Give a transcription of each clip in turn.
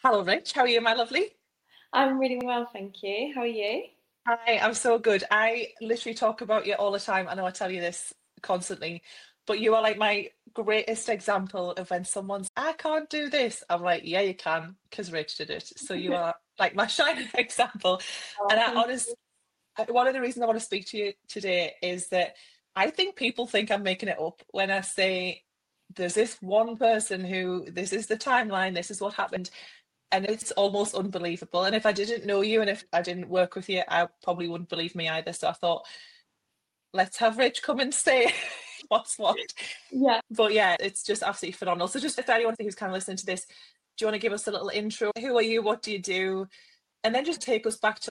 Hello, Rich. How are you, my lovely? I'm really well, thank you. How are you? Hi, I'm so good. I literally talk about you all the time. I know I tell you this constantly, but you are like my greatest example of when someone's, I can't do this. I'm like, yeah, you can, because Rich did it. So you are like my shining example. Oh, And I thank honest, one of the reasons I want to speak to you today is that I think people think I'm making it up when I say there's this one person who, this is the timeline, this is what happened. And it's almost unbelievable. And if I didn't know you and if I didn't work with you, I probably wouldn't believe me either. So I thought, let's have Rich come and say what's what. you. Yeah. But yeah, it's just absolutely phenomenal. So just if anyone who's kind of listening to this, do you want to give us a little intro? Who are you? What do you do? And then just take us back to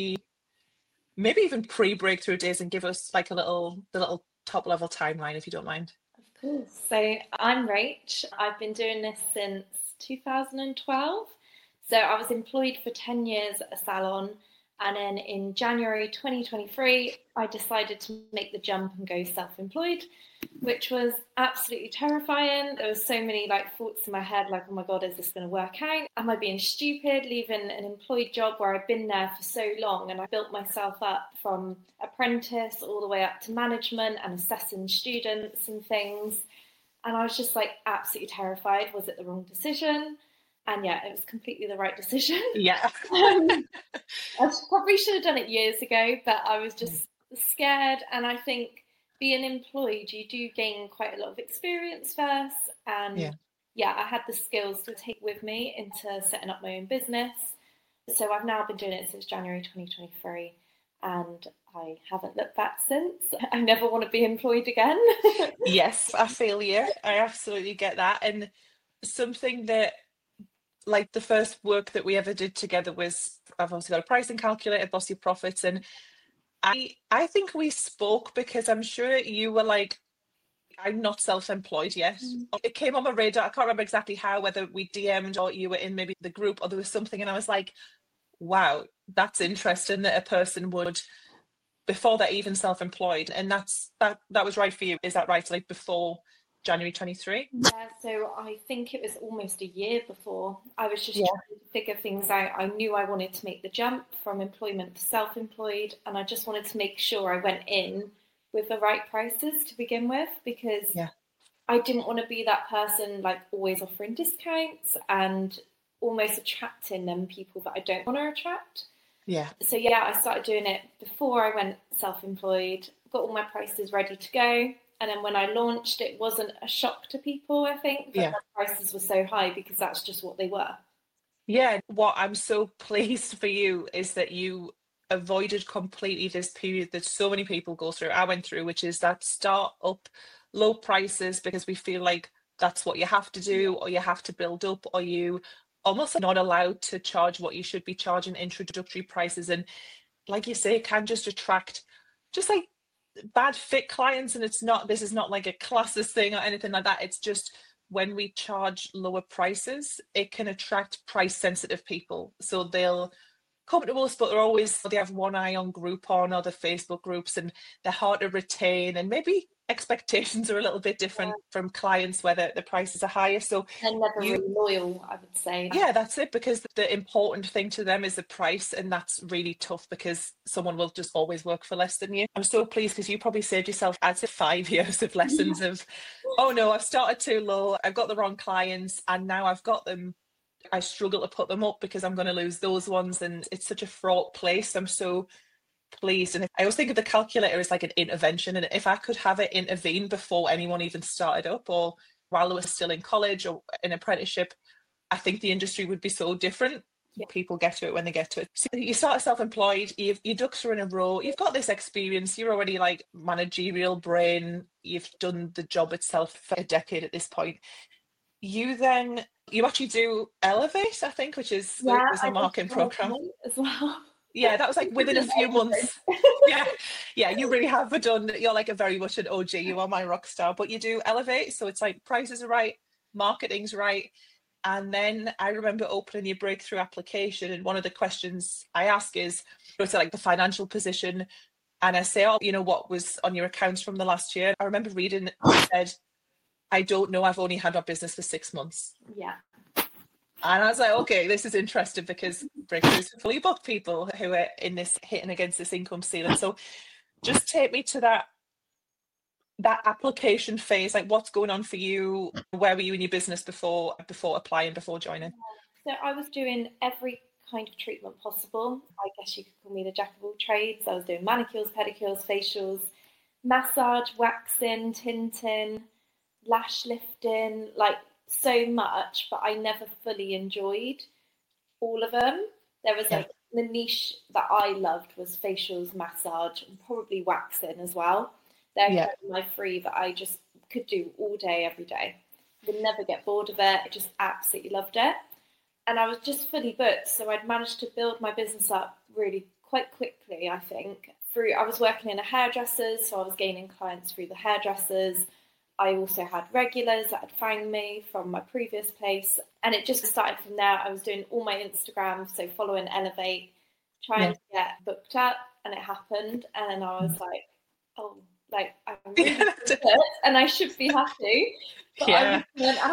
maybe even pre-breakthrough days and give us like the little top level timeline, if you don't mind. Of course. So I'm Rach. I've been doing this since 2012. So I was employed for 10 years at a salon. And then in January 2023, I decided to make the jump and go self-employed, which was absolutely terrifying. There was so many thoughts in my head, like, oh my God, is this going to work out? Am I being stupid, leaving an employed job where I've been there for so long? And I built myself up from apprentice all the way up to management and assessing students and things. And I was just absolutely terrified. Was it the wrong decision? And yeah, it was completely the right decision. Yeah. um, I probably should have done it years ago, but I was just scared. And I think being employed, you do gain quite a lot of experience first. Yeah. And yeah, I had the skills to take with me into setting up my own business. So I've now been doing it since January 2023, and I haven't looked back since. I never want to be employed again. Yes, I feel you. I absolutely get that. And something that like the first work that we ever did together was I've also got a pricing calculator, Boss Your Profits, and I think we spoke because I'm sure you were like, I'm not self-employed yet. It came on my radar. I can't remember exactly how, whether we DM'd or you were in maybe the group or there was something, and I was like, wow, that's interesting that a person would before they're even self-employed. And that was right for you. Is that right? Like before January 23? Yeah, so I think it was almost a year before. I was just Yeah. trying to figure things out. I knew I wanted to make the jump from employment to self-employed, and I just wanted to make sure I went in with the right prices to begin with, because Yeah. I didn't want to be that person always offering discounts and almost attracting them people that I don't want to attract. Yeah. So yeah, I started doing it before I went self-employed, got all my prices ready to go. And then when I launched, it wasn't a shock to people, I think, that Yeah. the prices were so high because that's just what they were. Yeah, what I'm so pleased for you is that you avoided completely this period that so many people go through. I went through, which is that start up low prices because we feel like that's what you have to do, or you have to build up, or you almost not allowed to charge what you should be charging introductory prices. And like you say, it can just attract just like bad fit clients. And this is not like a classist thing or anything like that. It's just when we charge lower prices, it can attract price sensitive people. So they'll come to us, but they have one eye on Groupon or the Facebook groups, and they're hard to retain. And maybe expectations are a little bit different from clients where the prices are higher. So They're never you really loyal, I would say. yeah, that's it, because the important thing to them is the price, and that's really tough because someone will just always work for less than you. I'm so pleased because you probably saved yourself, I'd say, 5 years of lessons of, oh no, I've started too low, I've got the wrong clients, and now I've got them. I struggle to put them up because I'm going to lose those ones, and it's such a fraught place. I'm so pleased. And I always think of the calculator as like an intervention, and if I could have it intervene before anyone even started up or while they were still in college or in apprenticeship, I think the industry would be so different. Yeah. People get to it when they get to it. So you start self-employed, your ducks are in a row, you've got this experience, you're already like managerial brain, you've done the job itself for a decade at this point. You actually do Elevate, I think, which is Yeah, was a I did marketing program. Elevate as well. Yeah, that was like within a few months. Yeah, yeah, you really have done. You're like a very much an OG. You are my rock star. But you do Elevate, so it's like prices are right, marketing's right. And then I remember opening your breakthrough application, and one of the questions I ask is, go to like the financial position, and I say, oh, what was on your accounts from the last year? I remember reading, it said, I don't know, I've only had my business for 6 months. Yeah. And I was like, okay, this is interesting because Breakthrough's fully booked people who are in this hitting against this income ceiling. So just take me to that application phase. Like, what's going on for you? Where were you in your business before applying, before joining? So I was doing every kind of treatment possible. I guess you could call me the jack of all trades. I was doing manicures, pedicures, facials, massage, waxing, tinting, lash lifting, like so much, but I never fully enjoyed all of them. There was Yeah. like the niche that I loved was facials, massage, and probably waxing as well. They're Yeah. kind of my three that I just could do all day, every day. Would never get bored of it. I just absolutely loved it. And I was just fully booked. So I'd managed to build my business up really quite quickly, I think. I was working in a hairdresser's, so I was gaining clients through the hairdressers. I also had regulars that had found me from my previous place. And it just started from there. I was doing all my Instagram, so following Elevate, trying to get booked up, and it happened. And then I was like, oh, like I'm really good and I should be happy. But Yeah.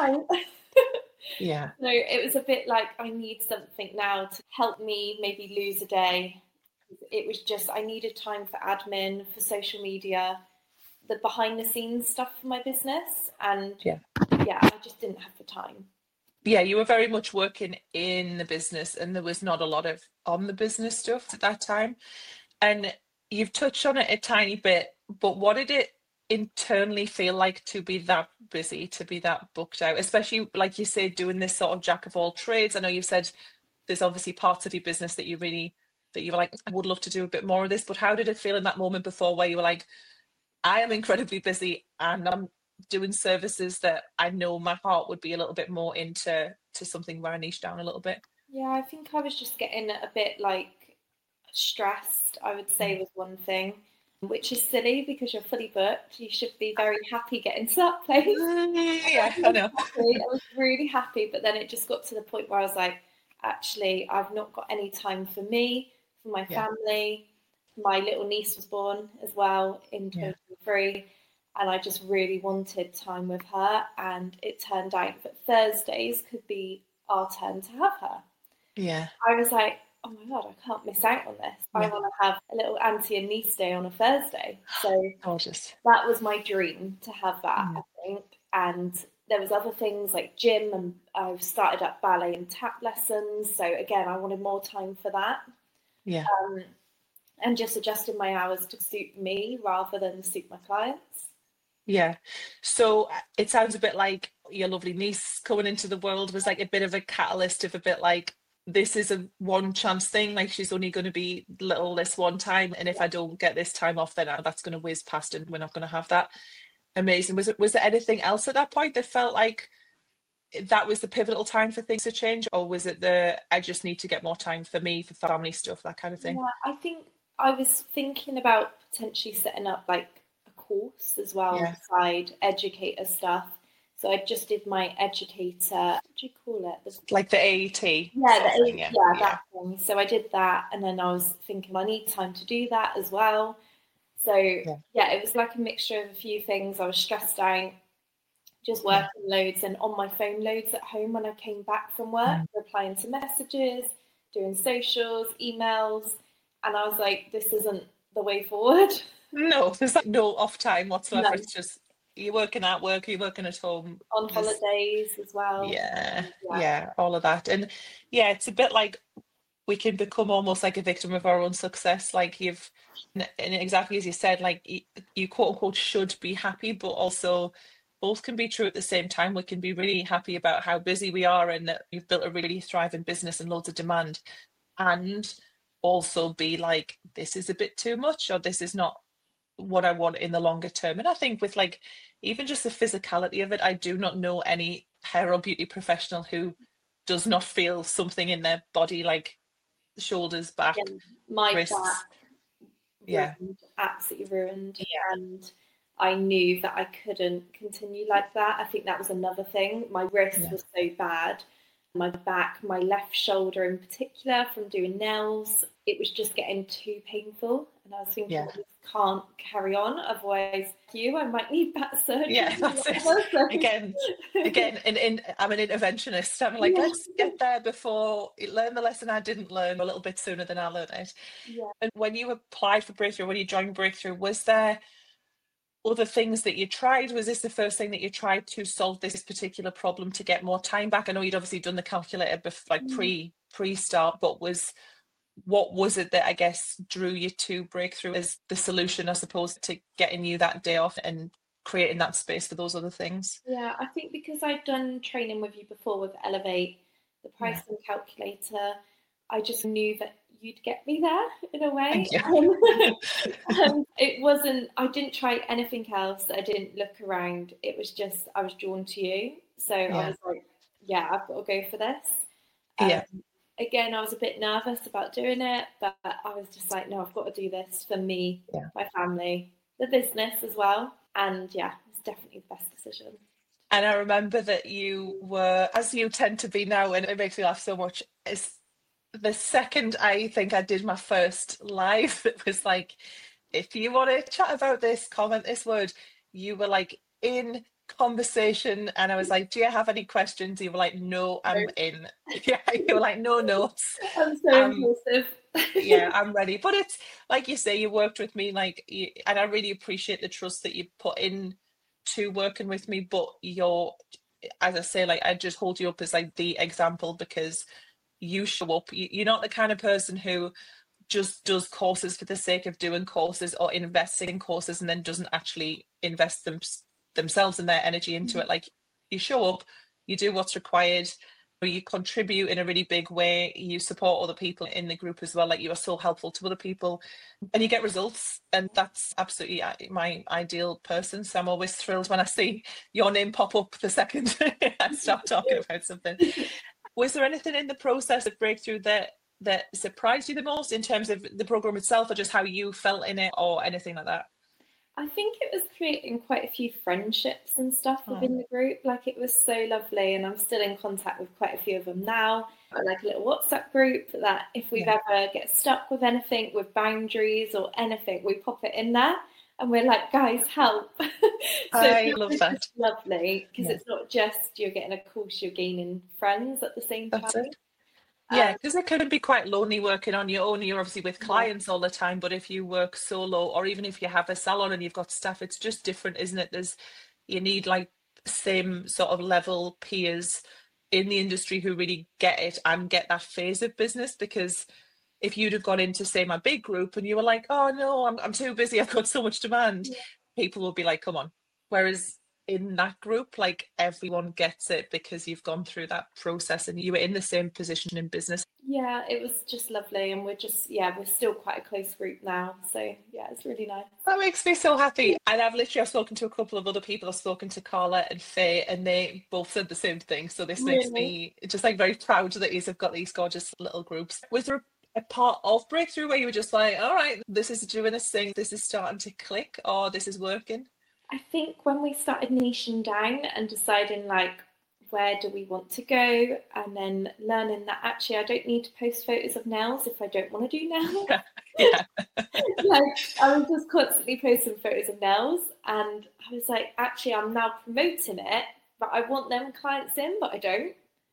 Yeah. So it was a bit like, I need something now to help me maybe lose a day. It was just, I needed time for admin, for social media, the behind the scenes stuff for my business. And I just didn't have the time. Yeah, you were very much working in the business and there was not a lot of on the business stuff at that time. And you've touched on it a tiny bit, but what did it internally feel like to be that busy, to be that booked out, especially like you say, doing this sort of jack of all trades? I know you've said there's obviously parts of your business that you were like, I would love to do a bit more of this, but how did it feel in that moment before where you were like, I am incredibly busy and I'm doing services that I know my heart would be a little bit more into something where I niche down a little bit? Yeah, I think I was just getting a bit like stressed, I would say, was one thing, which is silly because you're fully booked. You should be very happy getting to that place. Yeah, I know. I was really happy, but then it just got to the point where I was like, actually, I've not got any time for me, for my family. My little niece was born as well in 2023, and I just really wanted time with her. And it turned out that Thursdays could be our turn to have her. Yeah. I was like, oh my God, I can't miss out on this. I want to have a little auntie and niece day on a Thursday. So gorgeous. That was my dream, to have that, I think. And there was other things like gym, and I've started up ballet and tap lessons. So again, I wanted more time for that. Yeah. And just adjusting my hours to suit me rather than suit my clients. Yeah. So it sounds a bit like your lovely niece coming into the world was like a bit of a catalyst of a bit like, this is a one chance thing. Like, she's only going to be little this one time. And if I don't get this time off, then that's going to whiz past and we're not going to have that. Amazing. Was there anything else at that point that felt like that was the pivotal time for things to change? Or was it I just need to get more time for me, for family stuff, that kind of thing? Yeah, I think I was thinking about potentially setting up like a course as well on the side, educator stuff. So I just did my educator, what do you call it? Like the AET? Yeah, that thing. So I did that, and then I was thinking I need time to do that as well. So it was like a mixture of a few things. I was stressed out, just working loads and on my phone loads at home when I came back from work, replying to messages, doing socials, emails, and I was like, this isn't the way forward. No, there's like no off time whatsoever. No. It's just, you're working at work, you're working at home. On holidays as well. Yeah, all of that. And yeah, it's a bit like we can become almost like a victim of our own success. Like and exactly as you said, like you quote unquote should be happy, but also both can be true at the same time. We can be really happy about how busy we are and that you've built a really thriving business and loads of demand, and also be like, this is a bit too much, or this is not what I want in the longer term. And I think with like even just the physicality of it, I do not know any hair or beauty professional who does not feel something in their body, like shoulders, back, my wrists. Back ruined, absolutely ruined. And I knew that I couldn't continue like that. I think that was another thing. My wrist was so bad. My back, my left shoulder in particular, from doing nails, it was just getting too painful And I was thinking, Yeah. well, this can't carry on, otherwise I might need back surgery. Yeah, that's it. Again, and I'm an interventionist. I'm like, Yeah. let's get there before learn the lesson I didn't learn a little bit sooner than I learned it. Yeah. And when you applied for Breakthrough, when you joined Breakthrough, was there other things that you tried? Was this the first thing that you tried to solve this particular problem to get more time back? I know you'd obviously done the calculator like pre-start, but what was it that I guess drew you to Breakthrough as the solution, I suppose, to getting you that day off and creating that space for those other things? Yeah, I think because I'd done training with you before with Elevate, the Yeah. pricing calculator, I just knew that you'd get me there in a way. Thank you. It wasn't, I didn't try anything else. I didn't look around. It was just, I was drawn to you. So I was like, yeah, I've got to go for this. Yeah. Again, I was a bit nervous about doing it, but I was just like, no, I've got to do this for me, my family, the business as well. And yeah, it's definitely the best decision. And I remember that you were, as you tend to be now, and it makes me laugh so much, is the second I think I did my first live, it was like, if you want to chat about this, comment this word, you were like in conversation, and I was like, do you have any questions? You were like, no, I'm in. Yeah, you were like, no notes. I'm so impulsive. Yeah, I'm ready. But it's like you say, you worked with me, and I really appreciate the trust that you put in to working with me. But as I say, like, I just hold you up as like the example, because you show up. You're not the kind of person who just does courses for the sake of doing courses, or investing in courses and then doesn't actually invest themselves and their energy into it. Like, you show up, you do what's required, you contribute in a really big way, you support other people in the group as well. Like, you are so helpful to other people and you get results, and that's absolutely my ideal person. So I'm always thrilled when I see your name pop up the second I start talking about something. Was there anything in the process of Breakthrough that surprised you the most, in terms of the program itself, or just how you felt in it, or anything like that? I think it was creating quite a few friendships and stuff within the group. Like, it was so lovely, and I'm still in contact with quite a few of them now. Like a little WhatsApp group that if we've ever get stuck with anything, with boundaries or anything, we pop it in there and we're like, guys, help. So I love that. Lovely, because it's not just you're getting a course, you're gaining friends at the same time. That's it. Yeah, because it can be quite lonely working on your own. You're obviously with clients all the time, but if you work solo, or even if you have a salon and you've got staff, it's just different, isn't it? You need like same sort of level peers in the industry who really get it and get that phase of business. Because if you'd have gone into, say, my big group and you were like, oh no, I'm too busy, I've got so much demand, people will be like, come on. Whereas in that group, like, everyone gets it because you've gone through that process and you were in the same position in business. Yeah, it was just lovely, and we're still quite a close group now, so yeah, it's really nice. That makes me so happy. And I've spoken to a couple of other people. I've spoken to Carla and Faye, and they both said the same thing, so this makes me just like very proud that you've got these gorgeous little groups. Was there a part of Breakthrough where you were just like, all right, this is doing this thing, this is starting to click, or this is working? I think when we started niching down and deciding like, where do we want to go, and then learning that actually I don't need to post photos of nails if I don't want to do nails. Yeah. Like, I was just constantly posting photos of nails, and I was like, actually I'm now promoting it, but I want them clients in, but I don't.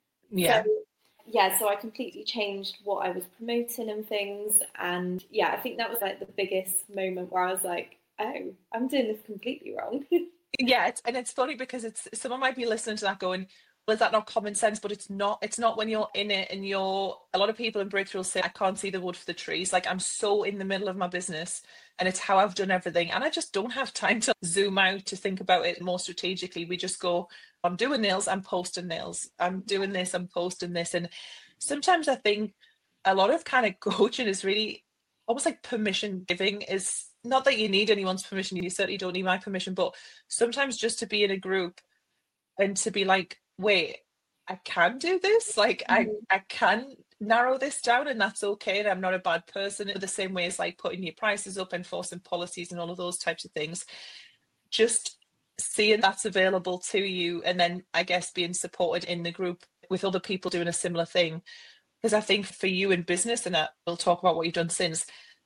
So I completely changed what I was promoting and things. And yeah, I think that was like the biggest moment where I was like, oh, I'm doing this completely wrong. Yeah, it's funny because someone might be listening to that going, well, is that not common sense? But it's not when you're in it, and a lot of people in Breakthrough will say, I can't see the wood for the trees. Like, I'm so in the middle of my business and it's how I've done everything, and I just don't have time to zoom out to think about it more strategically. We just go, I'm doing nails, I'm posting nails, I'm doing this, I'm posting this. And sometimes I think a lot of kind of coaching is really almost like permission giving. Is not that you need anyone's permission, you certainly don't need my permission, but sometimes just to be in a group and to be like, wait, I can do this, like, I can narrow this down, and that's okay, and I'm not a bad person. The same way as like putting your prices up, enforcing policies and all of those types of things, just seeing that's available to you, and then I guess being supported in the group with other people doing a similar thing. Because I think for you in business, and we'll talk about what you've done since,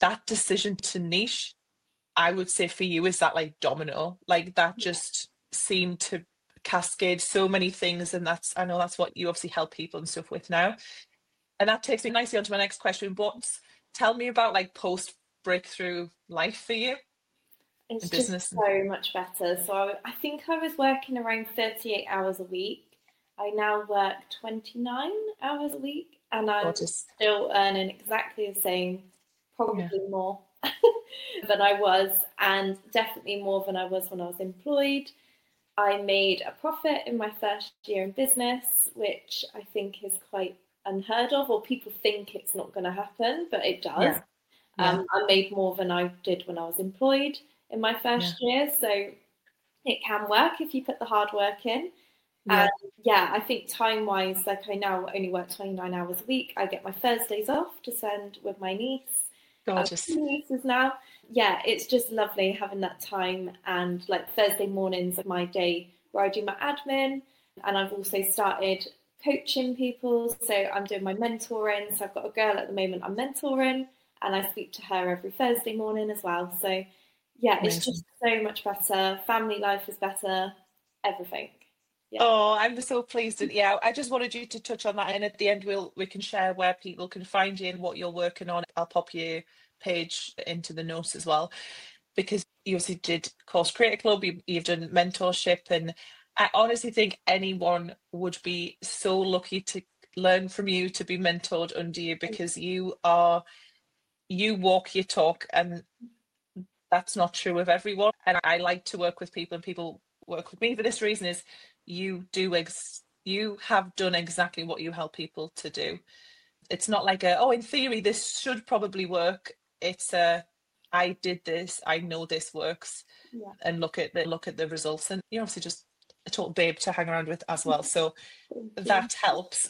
that decision to niche, I would say for you, is that like domino, like that just seemed to cascade so many things. And I know that's what you obviously help people and stuff with now. And that takes me nicely onto my next question. Tell me about like post breakthrough life for you It's in just business. so much better. So I think I was working around 38 hours a week. I now work 29 hours a week, and I'm Gorgeous. still earning exactly the same, Yeah. probably more than I was, and definitely more than I was when I was employed. I made a profit in my first year in business, which I think is quite unheard of, or people think it's not going to happen, but it does. Yeah. Yeah. I made more than I did when I was employed in my Yeah. first year, so it can work if you put the hard work in. Yeah. And yeah, I think time wise, like I now only work 29 hours a week. I get my Thursdays off to spend with my niece. I have Gorgeous. 2 nieces now. Yeah, it's just lovely having that time. And like Thursday mornings are my day where I do my admin. And I've also started coaching people. So I'm doing my mentoring. So I've got a girl at the moment I'm mentoring, and I speak to her every Thursday morning as well. So yeah, it's Amazing. just so much better. Family life is better, everything. Yeah. Oh, I'm so pleased. And yeah, I just wanted you to touch on that. And at the end, we can share where people can find you and what you're working on. I'll pop your page into the notes as well, because you obviously did Course Creator Club, you've done mentorship. And I honestly think anyone would be so lucky to learn from you, to be mentored under you, because you walk your talk. And that's not true of everyone. And I like to work with people, and people work with me for this reason, is you have done exactly what you help people to do. It's not like in theory this should probably work. It's I did this, I know this works. Yeah. And look at the results. And you're obviously just a total babe to hang around with as well, so that helps.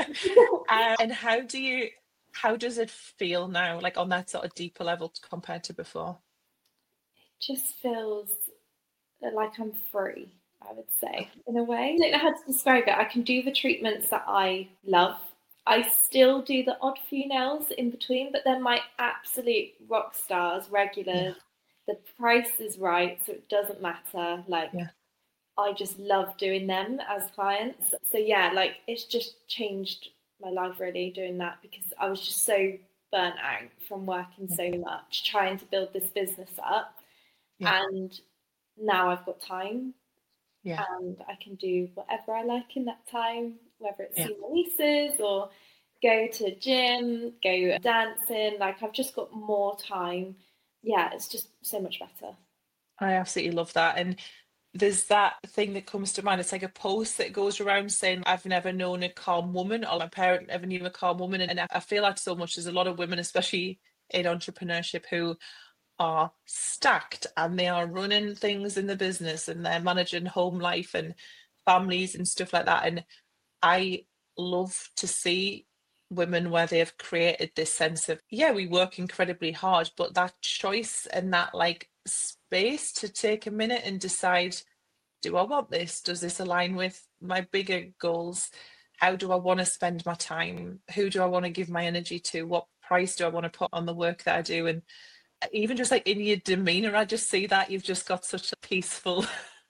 And how does it feel now, like on that sort of deeper level compared to before? Just feels like I'm free, I would say, in a way. I don't know how to describe it. I can do the treatments that I love. I still do the odd few nails in between, but they're my absolute rock stars, regulars. Yeah. The price is right, so it doesn't matter. Like, yeah. I just love doing them as clients. So yeah, like it's just changed my life really doing that, because I was just so burnt out from working so much, trying to build this business up. Yeah. And now I've got time, and I can do whatever I like in that time, whether it's see my nieces or go to gym, go dancing. Like I've just got more time. Yeah, it's just so much better. I absolutely love that. And there's that thing that comes to mind. It's like a post that goes around saying, I've never known a calm woman, or my parent never knew a calm woman. And I feel like so much, there's a lot of women, especially in entrepreneurship, who are stacked, and they are running things in the business, and they're managing home life and families and stuff like that. And I love to see women where they have created this sense of, we work incredibly hard, but that choice and that like space to take a minute and decide, do I want this? Does this align with my bigger goals? How do I want to spend my time? Who do I want to give my energy to? What price do I want to put on the work that I do? And even just like in your demeanor, I just see that you've just got such a peaceful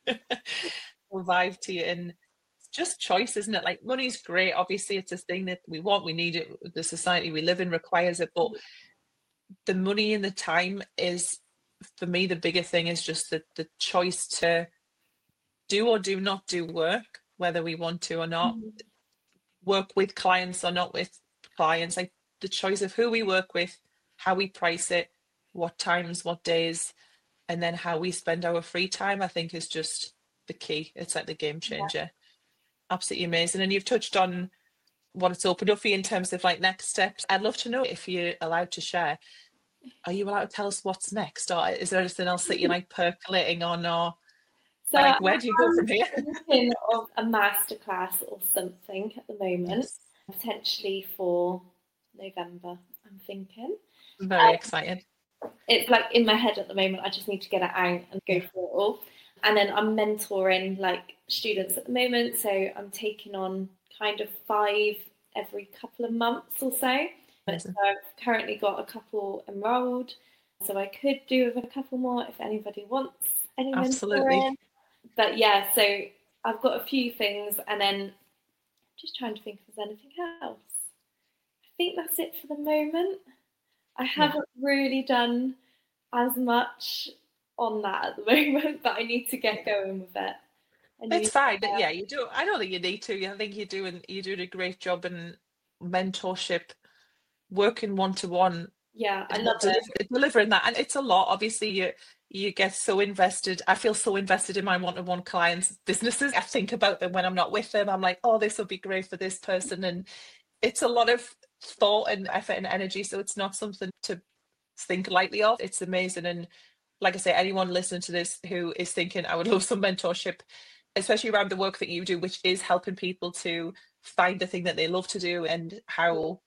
vibe to you. And it's just choice, isn't it? Like money's great. Obviously, it's a thing that we want, we need it. The society we live in requires it. But the money and the time is, for me, the bigger thing is just the choice to do or do not do work, whether we want to or not, work with clients or not with clients, like the choice of who we work with, how we price it, what times, what days, and then how we spend our free time, I think is just the key. It's like the game changer. Yeah. Absolutely amazing. And you've touched on what it's opened up for you in terms of like next steps. I'd love to know, if you're allowed to share, are you allowed to tell us what's next, or is there anything else that you're like percolating on, or so like where do you go from here? Thinking of a masterclass or something at the moment, potentially for November, I'm thinking. Very excited. It's like in my head at the moment. I just need to get it out and go for it all. And then I'm mentoring like students at the moment, so I'm taking on kind of 5 every couple of months or so, Amazing. So I've currently got a couple enrolled, so I could do with a couple more if anybody wants any Absolutely. mentoring. But yeah, so I've got a few things, and then just trying to think if there's anything else. I think that's it for the moment. I Yeah. haven't really done as much on that at the moment, but I need to get going with it. I It's need, fine. Yeah, you do. I don't think you need to. I think you're doing a great job in mentorship, working one to one, yeah, I love it. delivering that. And it's a lot. Obviously, you get so invested. I feel so invested in my one to one clients' businesses. I think about them when I'm not with them. I'm like, oh, this will be great for this person. And it's a lot of thought and effort and energy. So it's not something to think lightly of. It's amazing. And like I say, anyone listening to this who is thinking, I would love some mentorship, especially around the work that you do, which is helping people to find the thing that they love to do, and how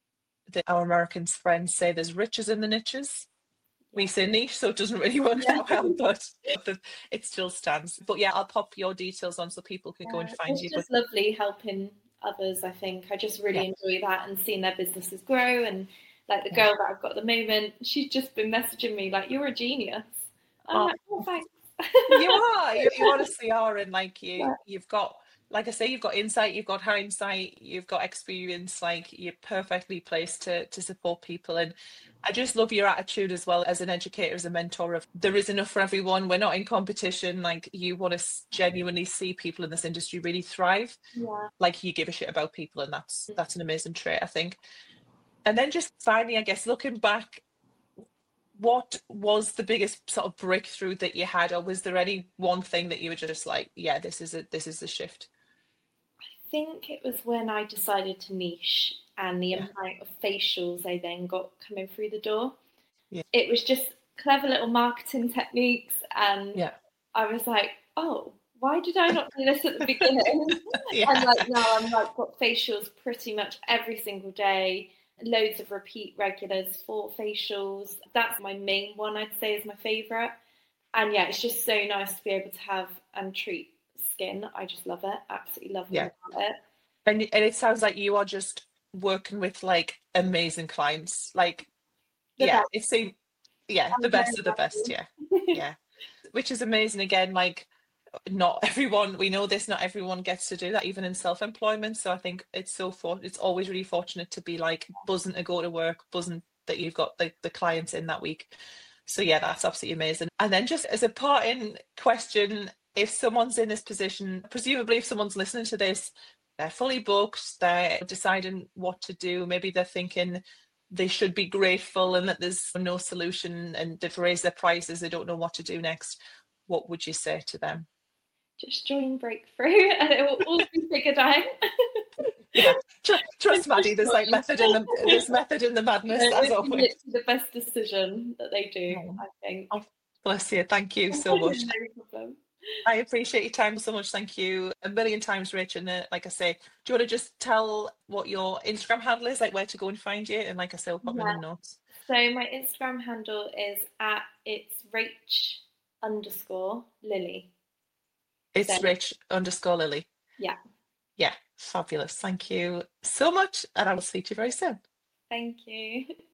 our American friends say there's riches in the niches. We say niche, so it doesn't really work Yeah. that well, but it still stands. But yeah, I'll pop your details on so people can go and find It's you. But just lovely helping others, I think. I just yeah, really enjoy that and seeing their businesses grow. And like the yeah. girl that I've got at the moment, she's just been messaging me like, "You're a genius." I'm Oh, like, "Oh, thanks." you are. You honestly are, and like Yeah. you've got, like I say, you've got insight, you've got hindsight, you've got experience. Like you're perfectly placed to support people, and I just love your attitude as well as an educator, as a mentor. Of there is enough for everyone. We're not in competition. Like you want to genuinely see people in this industry really thrive. Yeah. Like you give a shit about people, and that's an amazing trait, I think. And then just finally, I guess looking back, what was the biggest sort of breakthrough that you had, or was there any one thing that you were just like, yeah, this is the shift? I think it was when I decided to niche and the Yeah, amount of facials I then got coming through the door. yeah, It was just clever little marketing techniques, and yeah. I was like, oh, why did I not do this at the beginning? And Yeah, like now I'm like got facials pretty much every single day, loads of repeat regulars for facials. That's my main one, I'd say, is my favourite. And yeah, it's just so nice to be able to have and treat skin. I just love it. Absolutely love all yeah. about it. And it sounds like you are just working with like amazing clients. Like, The yeah, best. it seems, yeah, the I'm very best of the best. Yeah, happy. yeah. Which is amazing. Again, like not everyone, we know this, not everyone gets to do that, even in self-employment. So I think it's always really fortunate to be like buzzing to go to work, buzzing that you've got the clients in that week. So yeah, that's absolutely amazing. And then just as a parting question, if someone's in this position, presumably if someone's listening to this, they're fully booked, they're deciding what to do, maybe they're thinking they should be grateful and that there's no solution and they've raised their prices, they don't know what to do next, what would you say to them? Just join Breakthrough and it will all be figured out. Yeah, trust Just Maddie. There's like join. there's method in the madness, as It's always. literally the best decision that they do, Oh, I think. oh, bless you. Thank you so much. No problem. I appreciate your time so much. Thank you a million times, Rich. And like I say, do you want to just tell what your Instagram handle is, like where to go and find you? And like I say, we'll put them in Yeah. the notes. So my Instagram handle is at it's Rach_Lily. So It's Rich_Lily. yeah, Yeah, fabulous. Thank you so much. And I will speak to you very soon. thank you.